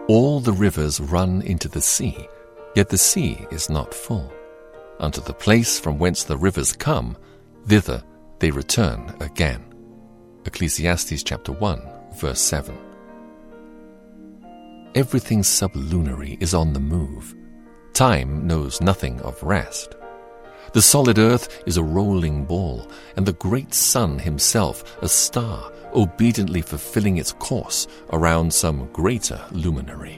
All the rivers run into the sea, yet the sea is not full. Unto the place from whence the rivers come, thither they return again. Ecclesiastes chapter 1, verse 7. Everything sublunary is on the move. Time knows nothing of rest. The solid earth is a rolling ball, and the great sun himself a star, obediently fulfilling its course around some greater luminary.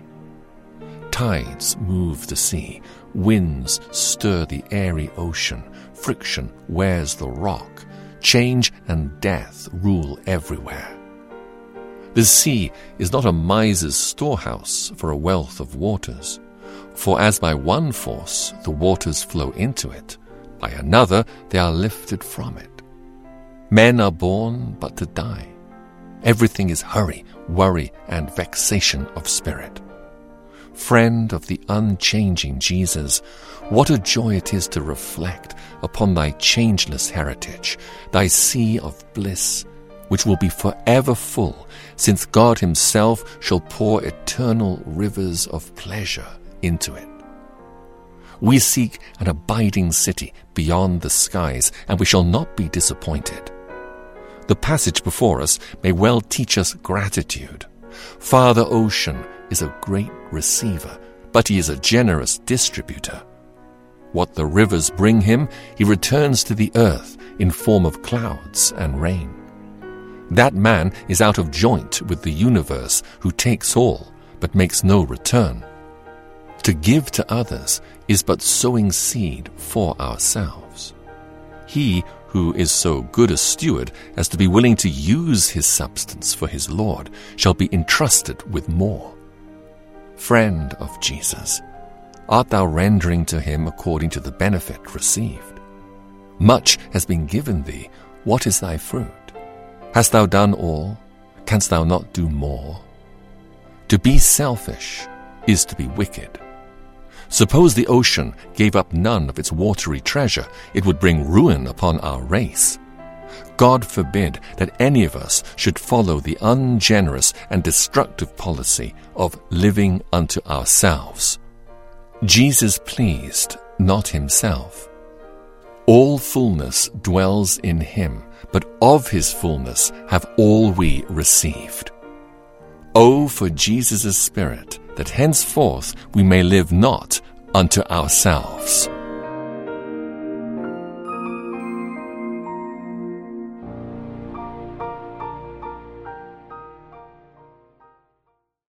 Tides move the sea, winds stir the airy ocean, friction wears the rock, change and death rule everywhere. The sea is not a miser's storehouse for a wealth of waters, for as by one force the waters flow into it, by another they are lifted from it. Men are born but to die. Everything is hurry, worry, and vexation of spirit. Friend of the unchanging Jesus, what a joy it is to reflect upon thy changeless heritage, thy sea of bliss, which will be forever full, since God himself shall pour eternal rivers of pleasure into it. We seek an abiding city beyond the skies, and we shall not be disappointed. The passage before us may well teach us gratitude. Father Ocean is a great receiver, but he is a generous distributor. What the rivers bring him, he returns to the earth in form of clouds and rain. That man is out of joint with the universe who takes all, but makes no return. To give to others is but sowing seed for ourselves. He who is so good a steward as to be willing to use his substance for his Lord shall be entrusted with more. Friend of Jesus, art thou rendering to him according to the benefit received? Much has been given thee, what is thy fruit? Hast thou done all? Canst thou not do more? To be selfish is to be wicked. Suppose the ocean gave up none of its watery treasure, it would bring ruin upon our race. God forbid that any of us should follow the ungenerous and destructive policy of living unto ourselves. Jesus pleased not himself. All fullness dwells in him, but of his fullness have all we received. O for Jesus' Spirit, that henceforth we may live not unto ourselves.